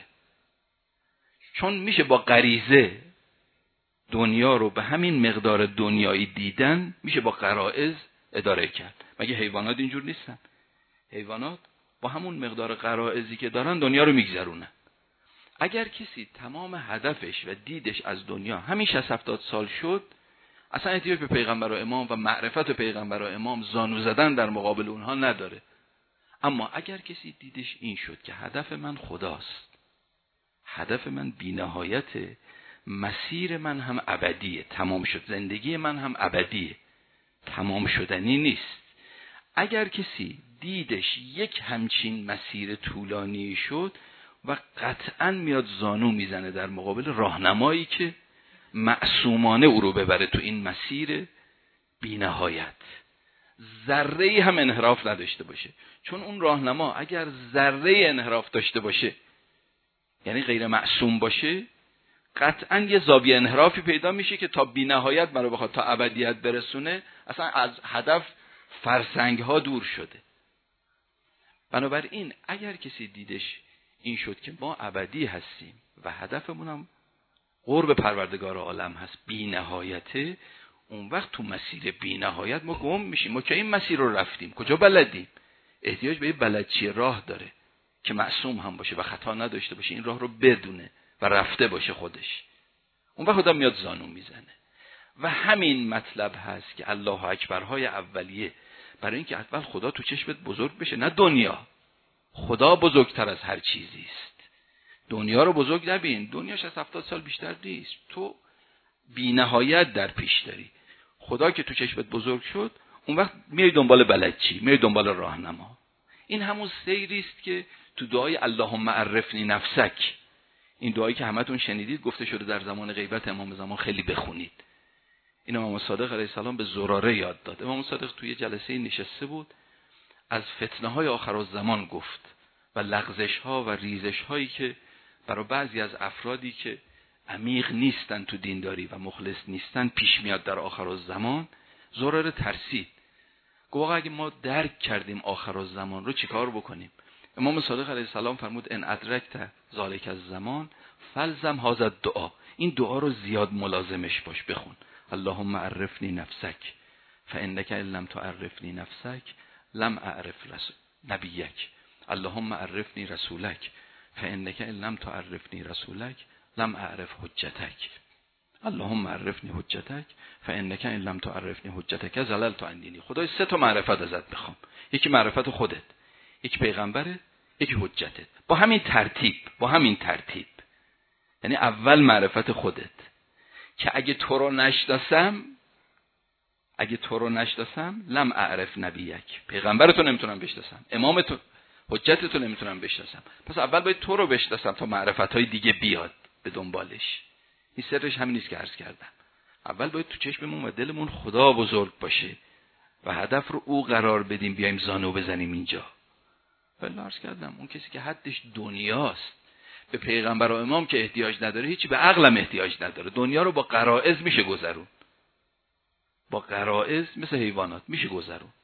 چون میشه با غریزه دنیا رو به همین مقدار دنیایی دیدن میشه با غرائز اداره کرد. مگه حیوانات اینجور نیستن؟ حیوانات با همون مقدار غرائزی که دارن دنیا رو میگذرونن. اگر کسی تمام هدفش و دیدش از دنیا همین شصت هفتاد سال شد، اصلا احتیاج به پیغمبر و امام و معرفت پیغمبر و امام زانو زدن در مقابل اونها نداره. اما اگر کسی دیدش این شد که هدف من خداست، هدف من بی‌نهایته، مسیر من هم ابدیه، تمام شد، زندگی من هم ابدیه، تمام شدنی نیست. اگر کسی دیدش یک همچین مسیر طولانی شد و قطعاً میاد زانو میزنه در مقابل راهنمایی که معصومانه او رو ببره تو این مسیر بی‌نهایت، ذره‌ای هم انحراف نداشته باشه. چون اون راهنما اگر ذره انحراف داشته باشه، یعنی غیر معصوم باشه، قطعاً یه زاویه انحرافی پیدا میشه که تا بی‌نهایت مرا بخواد تا ابدیت برسونه، اصلا از هدف فرسنگ ها دور شده. بنابراین اگر کسی دیدش این شد که ما ابدی هستیم و هدفمون هم قرب پروردگار عالم هست، بی‌نهایته، اون وقت تو مسیر بی‌نهایت ما گم میشیم. ما که این مسیر رو رفتیم، کجا بلدیم؟ احتیاج به یه بلدچی راه داره که معصوم هم باشه و خطا نداشته باشه، این راه رو بدونه و رفته باشه خودش. اون وقت خدا میاد زانو میزنه. و همین مطلب هست که الله اکبرهای اولیه برای اینکه اول خدا تو چشمت بزرگ بشه، نه دنیا. خدا بزرگتر از هر چیزی است. دنیا رو بزرگ نبین، دنیا شصت هفتاد سال بیشتر نیست. تو بی نهایت در پیش داری. خدا که تو چشمت بزرگ شد، اون وقت میای دنبال بلدچی، میای دنبال راهنما. این همون سیری است که تو دعای اللهم عرفنی نفسک، این دعایی که همتون شنیدید گفته شده در زمان غیبت امام زمان خیلی بخونید. این امام صادق علیه السلام به زراره یاد داد. امام صادق توی جلسه نشسته بود، از فتنه های آخرالزمان گفت و لغزش ها و ریزش هایی که برای بعضی از افرادی که عمیق نیستن تو دینداری و مخلص نیستن پیش میاد در آخرالزمان. زراره ترسید، گفت اگه ما درک کردیم آخرالزمان رو چیکار بکنیم؟ امام صادق علیه السلام فرمود ان ادرکت ذالک الزمان فلزم هذا الدعا، این دعا رو زیاد ملازمش باش، بخون اللهم عرفنی نفسک فانک ان لم تعرفنی نفسک لم اعرف رسول نبیک، اللهم عرفنی رسولک فانک ان لم تعرفنی رسولک لم اعرف حجتک، اللهم عرفنی حجتک فانک ان لم تعرفنی حجتک زللت عن دینی. خدای سه تا معرفت ازت بخوام، یکی معرفت خودت، یک پیغمبرت، یکی حجتت، با همین ترتیب، با همین ترتیب. یعنی اول معرفت خودت که اگه تو رو نشناسم، اگه تو رو نشناسم لم اعرف نبیک، پیغمبرتو نمیتونم بشناسم، امامتو، حجتتو نمیتونم بشناسم. پس اول باید تو رو بشناسم تا معرفت‌های دیگه بیاد به دنبالش. این سرش همین نیست که عرض کردم. اول باید تو چشممون و دلمون خدا بزرگ باشه و هدف رو او قرار بدیم، بیایم زانو بزنیم اینجا. ولی عرض کردم اون کسی که حدش دنیاست، به پیغمبر و امام که احتیاج نداره، هیچی به عقلم احتیاج نداره. دنیا رو با غرائز میشه گذرون، با غرائز مثل حیوانات میشه گذرون.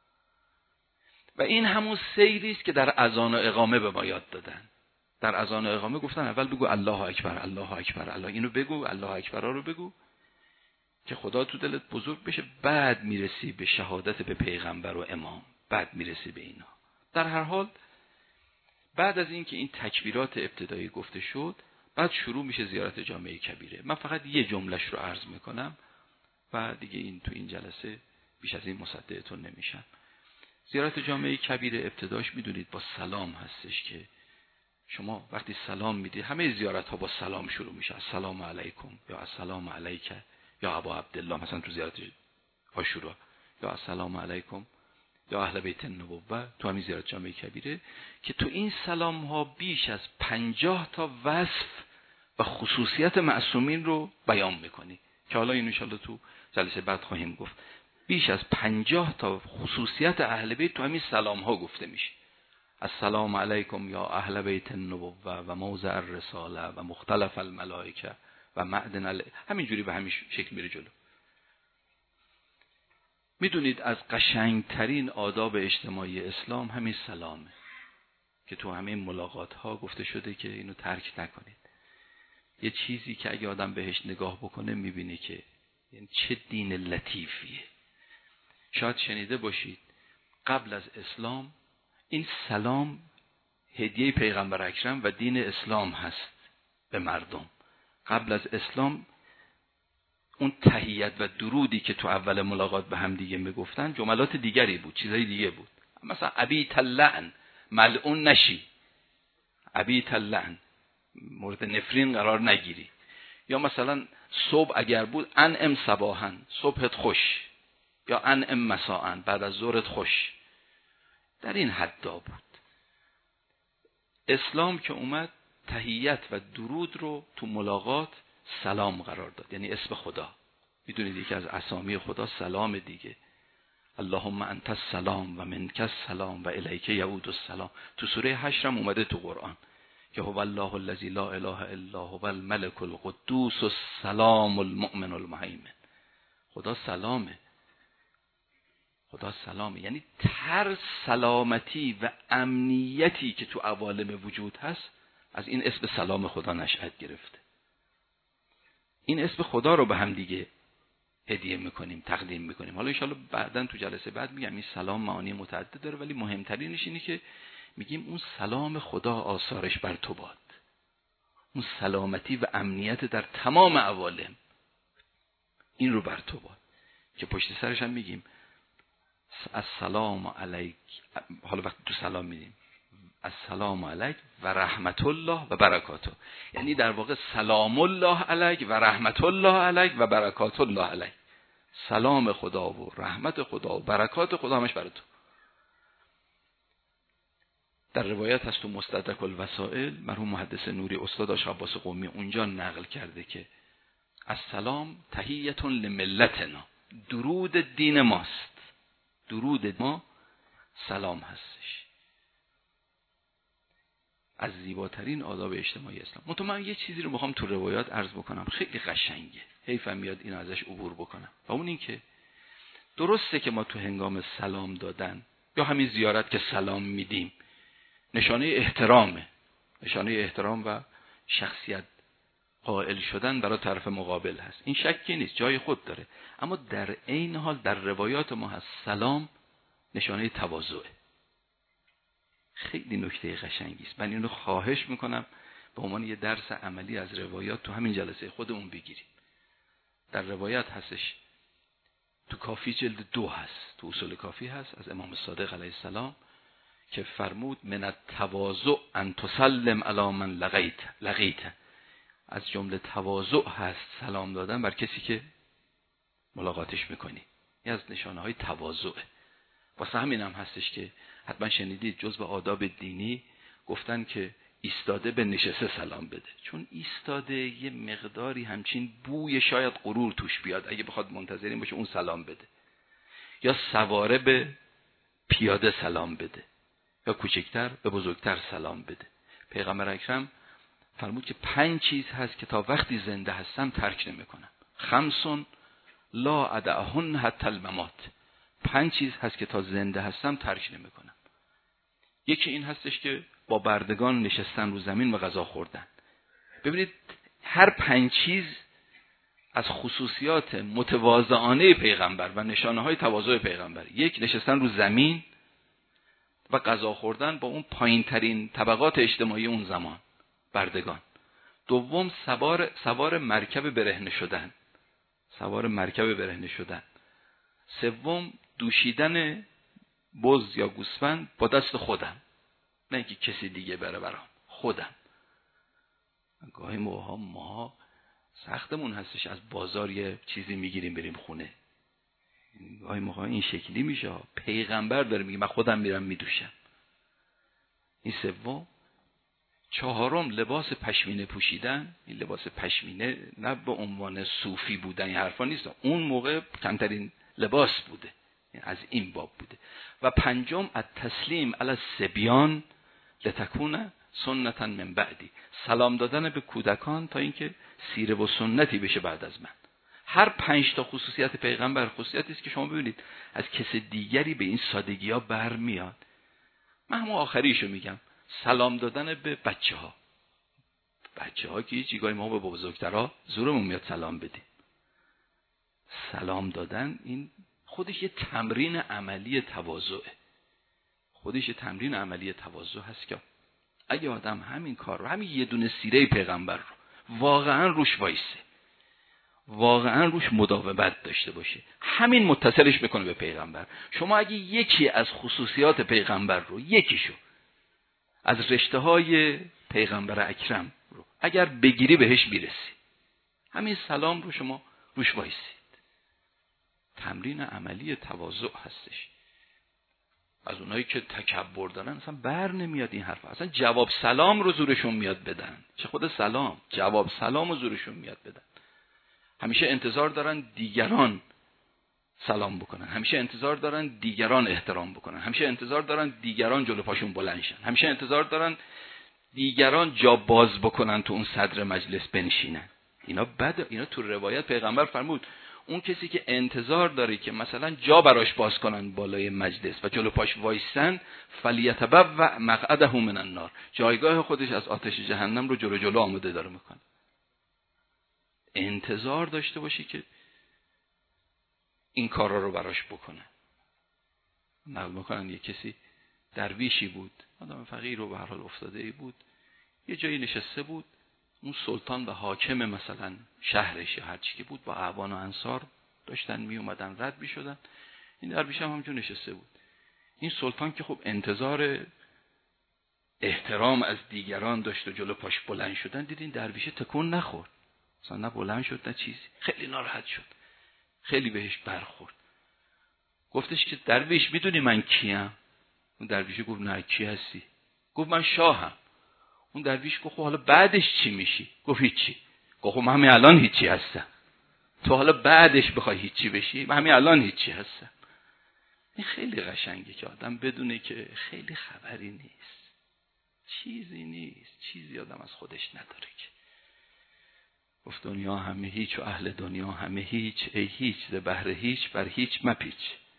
و این همون سیری است که در اذان و اقامه به ما یاد دادن. در اذان و اقامه گفتن اول بگو الله اکبر، الله اکبر، الله، اینو بگو، الله اکبر رو بگو که خدا تو دلت بزرگ بشه، بعد میرسی به شهادت به پیغمبر و امام، بعد میرسی به اینا. در هر حال بعد از این که این تکبیرات ابتدایی گفته شد، بعد شروع میشه زیارت جامع کبیره. من فقط یه جملهش رو عرض میکنم و دیگه این تو این جلسه بیش از این مصدقتون نمیشم. زیارت جامع کبیره ابتداش میدونید با سلام هستش که شما وقتی سلام میدید، همه زیارت ها با سلام شروع میشه، السلام علیکم یا السلام علیک یا ابا عبدالله، مثلا تو زیارت عاشورا، یا السلام علیکم یا اهل بیت النبوه، تو همین زیارت جامع کبیره، که تو این سلام ها بیش از پنجاه تا وصف و خصوصیت معصومین رو بیان میکنی که حالا این ان شاءالله تو جلسه بعد خواهیم گفت. بیش از پنجاه تا خصوصیت اهل بیت تو همین سلام ها گفته میشه. السلام علیکم یا اهل بیت النبوه و موضع الرساله و مختلف الملائکه و معدن ال... همینجوری به همین شکل میره جلو. میدونید از قشنگترین آداب اجتماعی اسلام همین سلامه که تو همین ملاقات ها گفته شده که اینو ترک نکنید. یه چیزی که اگه آدم بهش نگاه بکنه میبینه که یعنی چه دین لطیفیه. شاید شنیده باشید قبل از اسلام این سلام هدیه پیغمبر اکرم و دین اسلام هست به مردم. قبل از اسلام اون تحیت و درودی که تو اول ملاقات به هم دیگه میگفتن جملات دیگری بود، چیزای دیگه بود. مثلا ابیت اللعن، ملعون نشی، ابیت اللعن، مورد نفرین قرار نگیری. یا مثلا صبح اگر بود انعم صباحا، صبحت خوش، یا انعم مساء، بعد از ظهرت خوش. در این حدا بود. اسلام که اومد تحیت و درود رو تو ملاقات سلام قرار داد، یعنی اسم خدا. میدونید یکی از اسامی خدا سلام دیگه، اللهم انت السلام و منک السلام و الیک یعود السلام. تو سوره حشر هم اومده تو قرآن که هو الله الذی لا اله الا هو الملک القدوس السلام المؤمن المهیمن. خدا سلامه، خدا سلامه، یعنی هر سلامتی و امنیتی که تو عوالم وجود هست از این اسم سلام خدا نشأت گرفته. این اسم خدا رو به هم دیگه هدیه میکنیم، تقدیم میکنیم. حالا ان شاءالله بعداً تو جلسه بعد میگم این سلام معانی متعدد داره، ولی مهمترینش اینه که میگیم اون سلام خدا آثارش بر تو باد، اون سلامتی و امنیت در تمام عوالم این رو بر تو باد، که پشت سرش هم میگیم السلام علیک. حالا وقتی تو سلام میدیم السلام علیک و رحمت الله و برکاته، یعنی در واقع سلام الله علیک و رحمت الله علیک و برکات الله علیک، سلام خدا و رحمت خدا و برکات خدا همش برای تو. در روایت هست تو مستدرک الوسائل، مرحوم محدث نوری استاد آقا عباس قمی اونجا نقل کرده که السلام تحیة لملتنا، درود دین ماست، درود ما سلام هستش، از زیباترین آداب اجتماعی اسلام. منتها من یه چیزی رو میخوام تو روایات عرض بکنم، خیلی قشنگه، حیفم میاد این ازش عبور بکنم، و اون این که درسته که ما تو هنگام سلام دادن یا همین زیارت که سلام میدیم نشانه احترامه، نشانه احترام و شخصیت قائل شدن برای طرف مقابل هست، این شکی نیست، جای خود داره، اما در عین حال در روایات ما هست سلام نشانه تواضعه. خیلی نکته قشنگی است، من اینو خواهش میکنم به عنوان یه درس عملی از روایات تو همین جلسه خودمون بگیریم. در روایت هستش تو کافی جلد دو هست، تو اصول کافی هست از امام صادق علیه السلام که فرمود من التواضع ان تسلم علی من لقیت لقیت، از جمله تواضع هست سلام دادن بر کسی که ملاقاتش میکنی، این از نشانه های تواضعه. واسه همین هم هستش که حتما شنیدید جزو آداب دینی گفتن که ایستاده به نشسته سلام بده، چون ایستاده یه مقداری همچین بوی شاید غرور توش بیاد اگه بخواد منتظرین باشه اون سلام بده، یا سواره به پیاده سلام بده، یا کوچکتر به بزرگتر سلام بده. پیغمبر اکرم فرمود که پنج چیز هست که تا وقتی زنده هستم ترک نمیکنم، خمسون لا ادعهن حتی الممات، پنج چیز هست که تا زنده هستم ترک نمیکنم. یکی این هستش که با بردگان نشستن رو زمین و غذا خوردن. ببینید هر پنج چیز از خصوصیات متواضعانه پیغمبر و نشانه های تواضع پیغمبر. یک، نشستن رو زمین و غذا خوردن با اون پایین ترین طبقات اجتماعی اون زمان، بردگان. دوم، سوار سوار مرکب برهنه شدن، سوار مرکب برهنه شدن. سوم، دوشیدن بز یا گوسفند با دست خودم، نه اینکه کسی دیگه بره برام، خودم. گاهی موقع ما سختمون هستش از بازار یه چیزی میگیریم بریم خونه، گاهی موقع این شکلی میشه، پیغمبر داره میگه من خودم میرم میدوشم. این سوم. چهارم، لباس پشمینه پوشیدن. این لباس پشمینه نه به عنوان صوفی بودن این حرفا نیست، اون موقع کمترین لباس بوده، از این باب بوده. و پنجم، التسلیم علی الصبیان لتکون سنتا من بعدی، سلام دادن به کودکان تا اینکه سیره و سنتی بشه بعد از من. هر پنج تا خصوصیت پیغمبر خصوصیتی است که شما ببینید از کس دیگری به این سادگی ها برمیاد. من همون آخریشو میگم، سلام دادن به بچه ها. بچه ها که هیچ گاهی ما به بزرگترها زورمون میاد سلام بدیم. سلام دادن این خودش یه تمرین عملی تواضعه، خودش یه تمرین عملی تواضع هست که اگه آدم همین کار رو، همین یه دونه سیره پیغمبر رو واقعا روش وایسه، واقعا روش مداومت داشته باشه، همین متصلش بکنه به پیغمبر. شما اگه یکی از خصوصیات پیغمبر رو، یکیشو از رشته های پیغمبر اکرم رو اگر بگیری بهش میرسی، همین سلام رو شما روش وایسید. تمرین عملی تواضع هستش. از اونایی که تکبر دارن اصلا بر نمیاد این حرف، اصلا جواب سلام رو زورشون میاد بدن، چه خود سلام، جواب سلام رو زورشون میاد بدن. همیشه انتظار دارن دیگران سلام بکنن، همیشه انتظار دارن دیگران احترام بکنن، همیشه انتظار دارن دیگران جلو پاشون بلند شن، همیشه انتظار دارن دیگران جا باز بکنن تو اون صدر مجلس بنشینن. اینا بد، اینا تو روایت پیغمبر فرمود اون کسی که انتظار داره که مثلا جا براش باز کنن بالای مجلس و جلو پاش وایسن، فلیتبوأ مقعده من النار، جایگاه خودش از آتش جهنم رو جلو جلو آماده داره میکنه. انتظار داشته باشی که این کارا رو براش بکنه. نقل میکنن یه کسی درویشی بود، آدم فقیر و به هر حال افتاده ای بود، یه جایی نشسته بود، اون سلطان و حاکم مثلا شهرش یا هر چی که بود با اعوان و انصار داشتن می اومدن رد می شدن، این درویش هم همونجور نشسته بود. این سلطان که خب انتظار احترام از دیگران داشت و جلو پاش بلند شدن، دیدین درویشه تکون نخورد، اصلا نه بلند شد نه چیزی. خیلی ناراحت شد، خیلی بهش برخورد. گفتش که درویش میدونی من کیم؟ اون درویشه گفت نه کی هستی؟ گفت من شاهم. اون درویش گفت حالا بعدش چی میشی؟ گفت هیچی. گفت من همین الان هیچی هستم، تو حالا بعدش بخوای هیچی بشی؟ من همین الان هیچی هستم. این خیلی قشنگه که آدم بدونه که خیلی خبری نیست، چیزی نیست، چیزی آدم از خودش نداره که گفت دنیا همه هیچ و اهل دنیا همه هیچ، ای هیچ ز بهر هیچ بر هیچ مپیچ.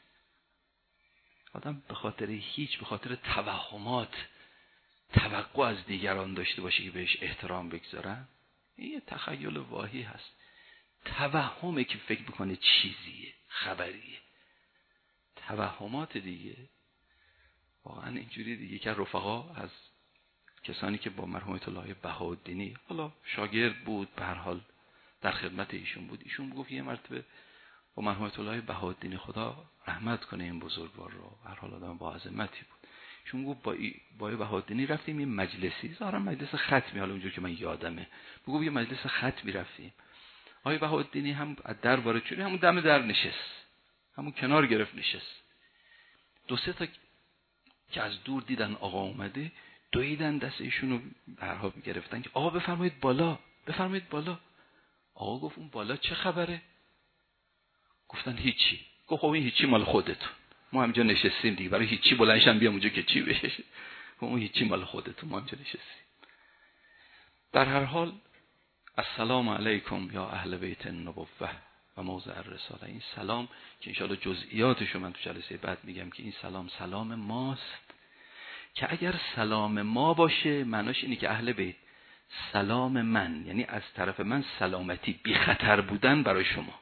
آدم به خاطر هیچ، به خاطر توهمات توقع از دیگران داشته باشه که بهش احترام بگذارن، این یه تخیل واهی هست. توهمه که فکر میکنه چیزیه، خبریه. توهمات دیگه واقعا اینجوری دیگه که رفقا از کسانی که با مرحوم آیت الله بهاءالدینی حالا شاگرد بود، به هر حال در خدمت ایشون بود، ایشون گفت یه مرتبه با مرحوم آیت الله بهاءالدینی خدا رحمت کنه این بزرگوار رو، به هر حال آدم با عظمتی بود، ایشون گفت با ای با بهاءالدینی رفتیم یه مجلسی، ظاهرا مجلس ختمی، حالا اونجوری که من یادمه، گفت یه مجلس ختمی رفتیم، آقای بهاءالدینی هم از در وارد شد، همون دم در نشست، همون کنار گرفت نشست. دو سه تا که از دور دیدن آقا اومده، دویدن دست ایشون رو برها گرفتن که آقا بفرمایید بالا، بفرمایید بالا. آقا گفت اون بالا چه خبره؟ گفتن هیچی. گفت خب این هیچی مال خودتون، ما همینجا نشستیم دیگه، برای هیچی بلندشم بیام اونجا که چی بشه؟ گفت اون هیچی مال خودتون، ما همینجا نشستیم. در هر حال السلام علیکم یا اهل بیت النبوه و موضع الرساله، این سلام که انشاءالله جزئیاتشو من تو جلسه بعد میگم که این سلام سلام ماست، که اگر سلام ما باشه معناش اینه که اهل بیت سلام من، یعنی از طرف من سلامتی، بی خطر بودن برای شما،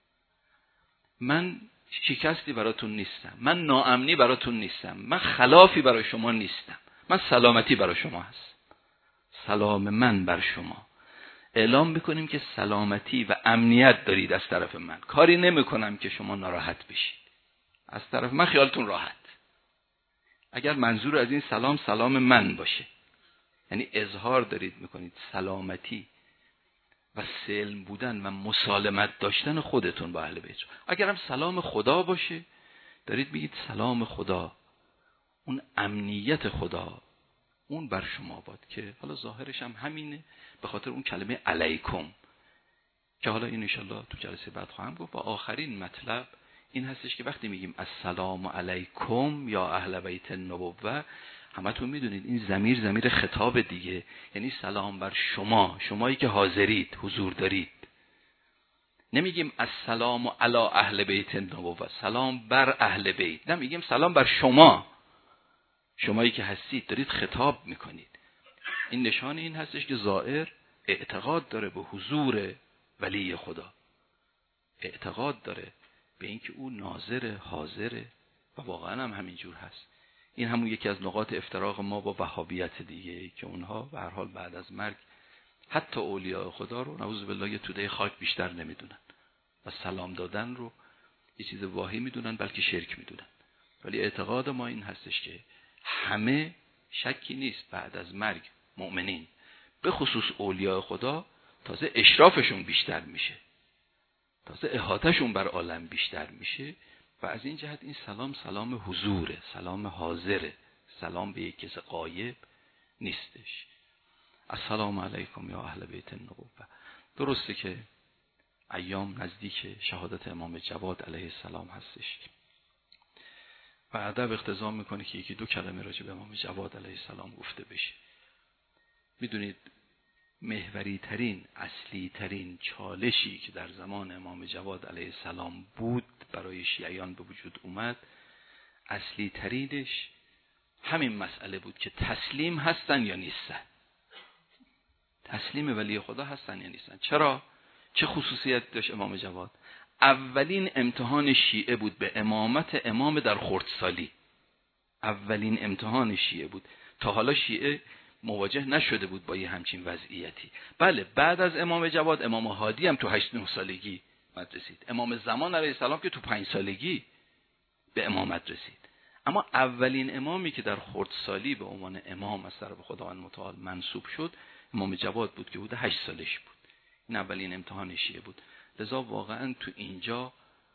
من شکستی براتون نیستم، من ناامنی براتون نیستم، من خلافی برای شما نیستم، من سلامتی برای شما هست، سلام من بر شما. اعلام میکنیم که سلامتی و امنیت دارید از طرف من، کاری نمیکنم که شما ناراحت بشید، از طرف من خیالتون راحت. اگر منظور از این سلام سلام من باشه، یعنی اظهار دارید میکنید سلامتی و سلم بودن و مسالمت داشتن خودتون با اهل بیت. اگر هم سلام خدا باشه، دارید میگید سلام خدا، اون امنیت خدا اون بر شما باد، که حالا ظاهرش هم همینه، به خاطر اون کلمه علیکم که حالا این انشالله تو جلسه بعد خواهم گفت. و آخرین مطلب این هستش که وقتی میگیم السلام علیکم یا اهل بیت النبوه، همتون میدونید این ضمیر ضمیر خطاب دیگه، یعنی سلام بر شما، شمایی که حاضرید، حضور دارید. نمیگیم السلام علی اهل بیت النبوه، سلام بر اهل بیت، نه، میگیم سلام بر شما، شمایی که هستید، دارید خطاب میکنید. این نشان این هستش که زائر اعتقاد داره به حضور ولی خدا، اعتقاد داره به اینکه او ناظر حاضره و واقعا هم همینجور هست. این همون یکی از نقاط افتراق ما با وهابیت دیگه، که اونها به هر حال بعد از مرگ حتی اولیاء خدا رو نعوذ بالله یه توده خاک بیشتر نمیدونن و سلام دادن رو یه چیز واهی میدونن، بلکه شرک میدونن. ولی اعتقاد ما این هستش که همه، شکی نیست، بعد از مرگ مؤمنین به خصوص اولیاء خدا تازه اشرافشون بیشتر میشه، تازه احاطهشون بر عالم بیشتر میشه، و از این جهت این سلام سلام حضوره، سلام حاضره، سلام به یک کس غایب نیستش. السلام علیکم یا اهل بیت النبوه. درسته که ایام نزدیک شهادت امام جواد علیه السلام هستش و ادب اقتضا میکنه که یکی دو کلمه راجع به امام جواد علیه السلام گفته بشه. میدونید محوری ترین، اصلی ترین چالشی که در زمان امام جواد علیه السلام بود برای شیعیان به وجود اومد، اصلی ترینش همین مسئله بود که تسلیم هستن یا نیستن، تسلیم ولی خدا هستن یا نیستن. چرا؟ چه خصوصیت داشت امام جواد؟ اولین امتحان شیعه بود به امامت امام در خردسالی، اولین امتحان شیعه بود. تا حالا شیعه مواجه نشده بود با یه همچین وضعیتی. بله، بعد از امام جواد امام هادی هم تو هشت نه سالگی رسید، امام زمان علیه السلام که تو پنج سالگی به امامت رسید، اما اولین امامی که در خردسالی به عنوان امام از طرف خداوند متعال منصوب شد امام جواد بود که حدود هشت سالش بود. این اولین امتحان شیعه بود. لذا واقعا تو اینجا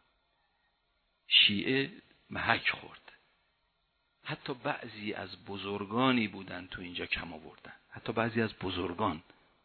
شیعه محک خورد. حتی بعضی از بزرگانی بودن تو اینجا کم آوردن. حتی بعضی از بزرگان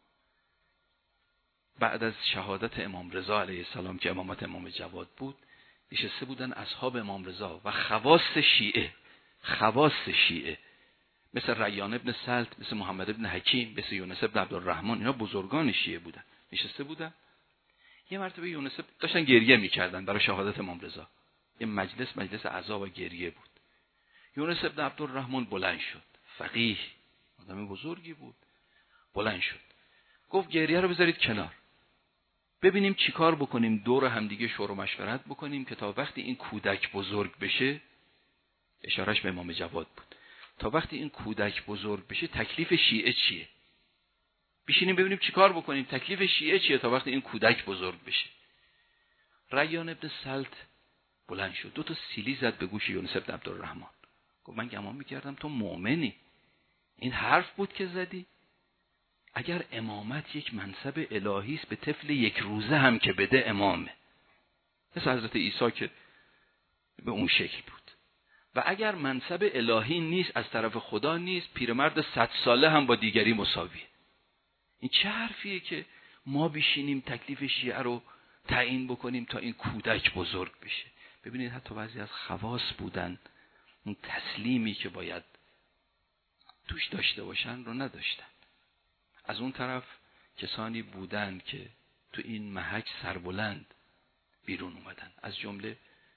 بعد از شهادت امام رضا علیه السلام که امامت امام جواد بود نشسته بودن اصحاب امام رضا و خواص شیعه خواص شیعه مثل ریان ابن سلط، مثل محمد ابن حکیم، مثل یونس ابن عبدالرحمن، اینا بزرگان شیعه بودن نشسته بودن. یه مرتبه یونس داشتن گریه میکردن برای شهادت امام رضا. یه مجلس مجلس عزا و گریه بود. یونس ابن عبدالرحمن بلند شد، فقیه آدم بزرگی بود، بلند شد گفت گریه رو بذارید کنار، ببینیم چیکار بکنیم، دور همدیگه شور و مشورت بکنیم که تا وقتی این کودک بزرگ بشه، اشارش به امام جواد بود، تا وقتی این کودک بزرگ بشه تکلیف شیعه چیه، بشینیم ببینیم چیکار بکنیم، تکلیف شیعه چیه تا وقتی این کودک بزرگ بشه. ریان ابن سلط بلند شد، دو تا سیلی زد به گوش یونس ابن عبدالرحمن، گفت من گمان میکردم تو مؤمنی، این حرف بود که زدی؟ اگر امامت یک منصب الهی است به طفل یک روزه هم که بده امامه، مثل حضرت عیسی که به اون شکل بود. و اگر منصب الهی نیست، از طرف خدا نیست، پیرمرد صد ساله هم با دیگری مساویه. این چه حرفیه که ما بشینیم تکلیف شیعه رو تعیین بکنیم تا این کودک بزرگ بشه؟ ببینید حتی بعضی از خواص بودن اون تسلیمی که باید توش داشته باشن رو نداشتن. از اون طرف کسانی بودن که تو این محک سربلند بیرون اومدن، از جمله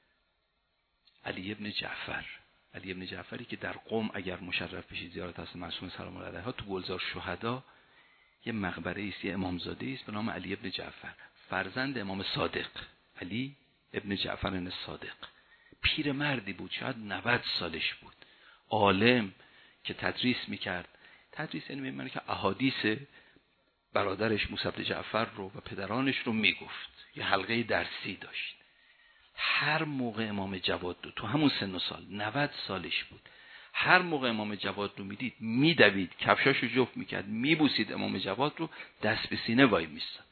علی ابن جعفر. علی ابن جعفری که در قم اگر مشرف بشید زیارت حضرت معصومه سلام الله علیها، تو گلزار شهدا یه مقبره است، یه امامزاده است به نام علی ابن جعفر، فرزند امام صادق، علی ابن جعفر الصادق. پیرمردی بود، شاید نود سالش بود، عالم که تدریس میکرد. تدریس یعنی می‌مونه که احادیث برادرش موسی بن جعفر رو و پدرانش رو میگفت، یه حلقه درسی داشت. هر موقع امام جواد رو تو همون سن و سال نود سالش بود، هر موقع امام جواد رو میدید میدوید، کفشاشو جفت میکرد، میبوسید امام جواد رو، دست به سینه وای میستاد.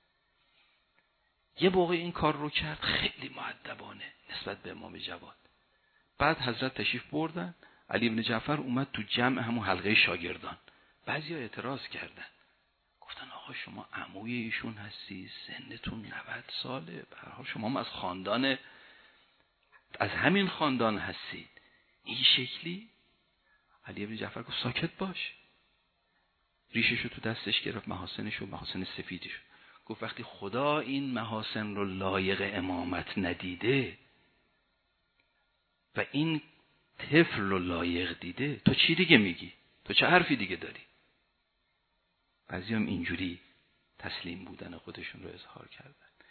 یه موقع این کار رو کرد خیلی مؤدبانه نسبت به امام جواد. بعد حضرت تشریف بردن، علی ابن جعفر اومد تو جمع همون حلقه شاگردان. بعضیا اعتراض کردن، گفتن آقا شما عموی ایشون هستی، سنتون نود ساله، به هر حال شما هم از خاندان، از همین خاندان هستید، این شکلی؟ علی ابن جعفر گفت ساکت باش. ریششو تو دستش گرفت، محاسنشو، محاسن سفیدشو، گفت وقتی خدا این محاسن رو لایق امامت ندیده و این طفل رو لایق دیده، تو چی دیگه میگی؟ تو چه حرفی دیگه داری؟ بعضی هم اینجوری تسلیم بودن خودشون رو اظهار کردن.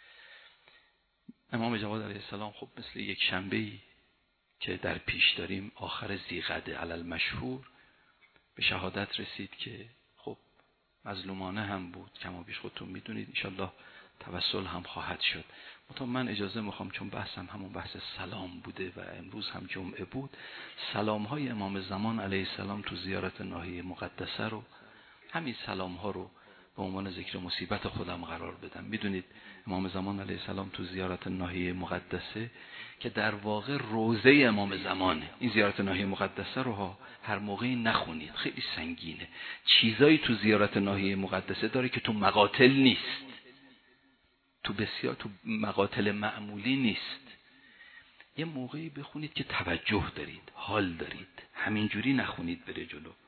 امام جواد علیه السلام خب مثل یک شنبه‌ای که در پیش داریم، آخر ذیقعده علی المشهور، به شهادت رسید که خب مظلومانه هم بود، کما بیش خودتون میدونید، انشالله توسل هم خواهد شد. منتها من اجازه میخوام، چون بحثم همون بحث سلام بوده و امروز هم جمعه بود، سلام های امام زمان علیه السلام تو زیارت ناحیه مقدسه رو، همین سلام ها رو به عنوان ذکر مصیبت خودم قرار بدم. میدونید امام زمان علیه السلام تو زیارت ناحیه مقدسه که در واقع روضه امام زمانه، این زیارت ناحیه مقدسه رو ها هر موقعی نخونید، خیلی سنگینه. چیزایی تو زیارت ناحیه مقدسه داره که تو مقاتل نیست، تو بسیار تو مقاتل معمولی نیست. یه موقعی بخونید که توجه دارید، حال دارید، همینجوری نخونید بره جلو.